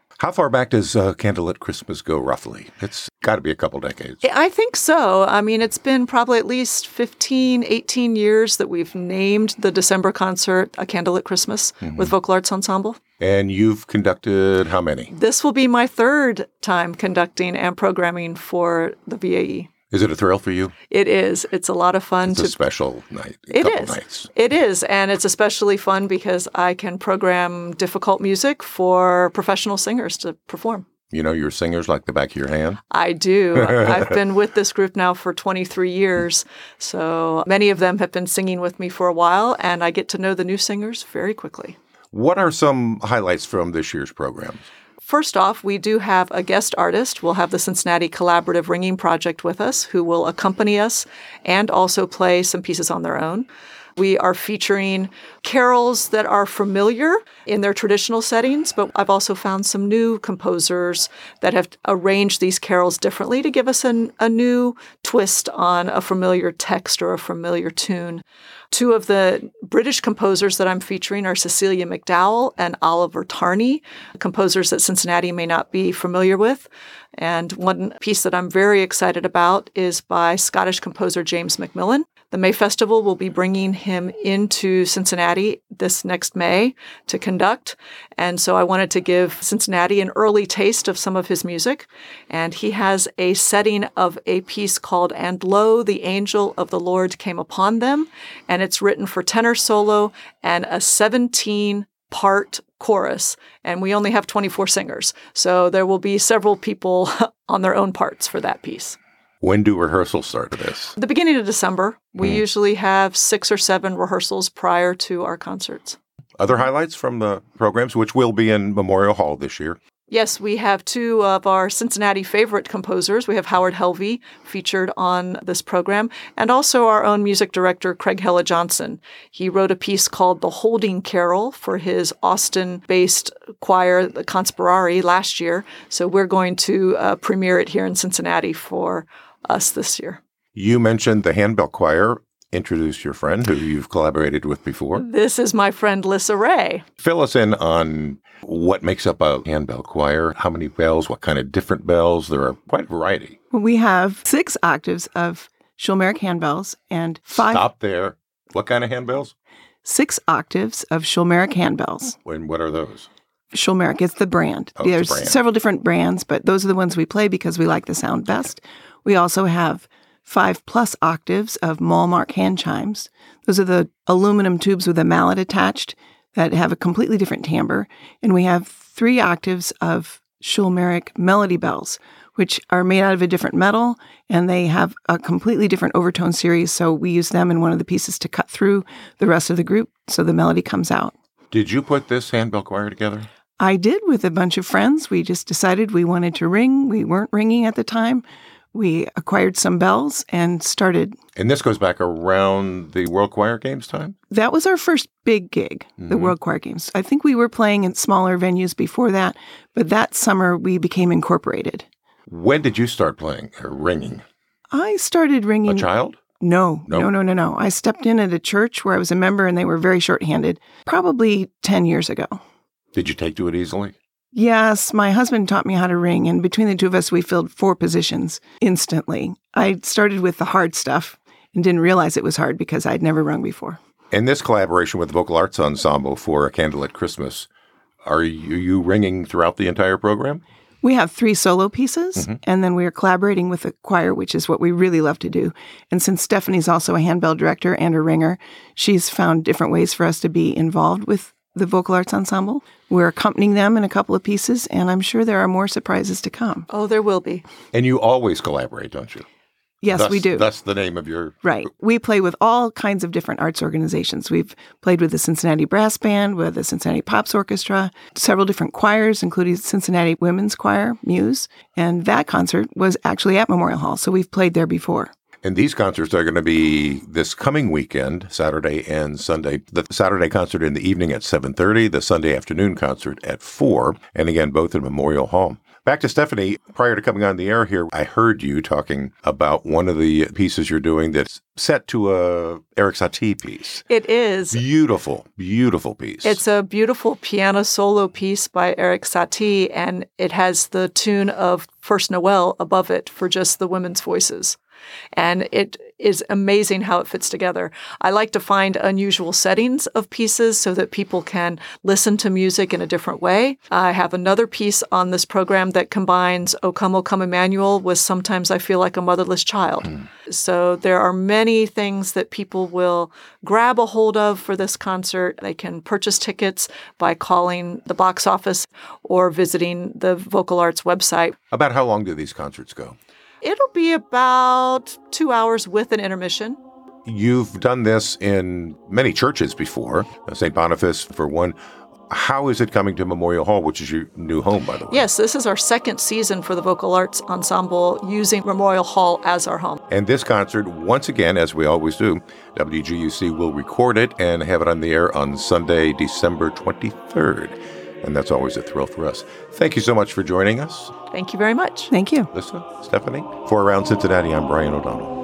How far back does Candlelit Christmas go, roughly? It's got to be a couple decades. I think so. I mean, it's been probably at least 15, 18 years that we've named the December concert A Candlelit Christmas with Vocal Arts Ensemble. And you've conducted how many? This will be my third time conducting and programming for the VAE. Is it a thrill for you? It is. It's a lot of fun. It's a special night. Nights. It is. And it's especially fun because I can program difficult music for professional singers to perform. You know your singers like the back of your hand? I do. I've been with this group now for 23 years. So many of them have been singing with me for a while, and I get to know the new singers very quickly. What are some highlights from this year's program? First off, we do have a guest artist. We'll have the Cincinnati Collaborative Ringing Project with us, who will accompany us and also play some pieces on their own. We are featuring carols that are familiar in their traditional settings, but I've also found some new composers that have arranged these carols differently to give us a new twist on a familiar text or a familiar tune. Two of the British composers that I'm featuring are Cecilia McDowell and Oliver Tarney, composers that Cincinnati may not be familiar with. And one piece that I'm very excited about is by Scottish composer James Macmillan. The May Festival will be bringing him into Cincinnati this next May to conduct. And so I wanted to give Cincinnati an early taste of some of his music. And he has a setting of a piece called And Lo, the Angel of the Lord Came Upon Them. And it's written for tenor solo and a 17-part chorus. And we only have 24 singers. So there will be several people on their own parts for that piece. When do rehearsals start for this? The beginning of December. We usually have 6 or 7 rehearsals prior to our concerts. Other highlights from the programs, which will be in Memorial Hall this year? Yes, we have 2 of our Cincinnati favorite composers. We have Howard Helvey featured on this program, and also our own music director, Craig Hella Johnson. He wrote a piece called The Holding Carol for his Austin-based choir, the Conspirari, last year. So we're going to premiere it here in Cincinnati for us this year. You mentioned the Handbell Choir. Introduce your friend who you've collaborated with before. This is my friend Lissa Ray. Fill us in on what makes up a handbell choir, how many bells, what kind of different bells. There are quite a variety. We have 6 octaves of Schulmerich handbells and 5... Stop there. What kind of handbells? 6 octaves of Schulmerich handbells. And what are those? Schulmerich is the brand. There's several different brands, but those are the ones we play because we like the sound best. We also have 5+ octaves of Malmark hand chimes. Those are the aluminum tubes with a mallet attached that have a completely different timbre. And we have 3 octaves of Schulmerich melody bells, which are made out of a different metal, and they have a completely different overtone series. So we use them in one of the pieces to cut through the rest of the group so the melody comes out. Did you put this handbell choir together? I did with a bunch of friends. We just decided we wanted to ring. We weren't ringing at the time. We acquired some bells and started. And this goes back around the World Choir Games time? That was our first big gig, the World Choir Games. I think we were playing in smaller venues before that, but that summer we became incorporated. When did you start playing or ringing? I started ringing. A child? No. I stepped in at a church where I was a member and they were very shorthanded, probably 10 years ago. Did you take to it easily? Yes, my husband taught me how to ring, and between the two of us, we filled 4 positions instantly. I started with the hard stuff and didn't realize it was hard because I'd never rung before. In this collaboration with the Vocal Arts Ensemble for A Candlelit Christmas, are you ringing throughout the entire program? We have 3 solo pieces, and then we are collaborating with the choir, which is what we really love to do. And since Stephanie's also a handbell director and a ringer, she's found different ways for us to be involved with the Vocal Arts Ensemble. We're accompanying them in a couple of pieces, and I'm sure there are more surprises to come. Oh, there will be. And you always collaborate, don't you? Yes, we do. That's the name of your... Right. We play with all kinds of different arts organizations. We've played with the Cincinnati Brass Band, with the Cincinnati Pops Orchestra, several different choirs, including Cincinnati Women's Choir, Muse. And that concert was actually at Memorial Hall, so we've played there before. And these concerts are going to be this coming weekend, Saturday and Sunday. The Saturday concert in the evening at 7:30, the Sunday afternoon concert at 4, and again, both at Memorial Hall. Back to Stephanie. Prior to coming on the air here, I heard you talking about one of the pieces you're doing that's set to a Erik Satie piece. It is. Beautiful, beautiful piece. It's a beautiful piano solo piece by Erik Satie, and it has the tune of First Noel above it for just the women's voices. And it is amazing how it fits together. I like to find unusual settings of pieces so that people can listen to music in a different way. I have another piece on this program that combines O Come, Emmanuel with Sometimes I Feel Like a Motherless Child. So there are many things that people will grab a hold of for this concert. They can purchase tickets by calling the box office or visiting the Vocal Arts website. About how long do these concerts go? It'll be about 2 hours with an intermission. You've done this in many churches before, St. Boniface for one. How is it coming to Memorial Hall, which is your new home, by the way? Yes, this is our second season for the Vocal Arts Ensemble using Memorial Hall as our home. And this concert, once again, as we always do, WGUC will record it and have it on the air on Sunday, December 23rd. And that's always a thrill for us. Thank you so much for joining us. Thank you very much. Thank you. Lisa, Stephanie. For Around Cincinnati, I'm Brian O'Donnell.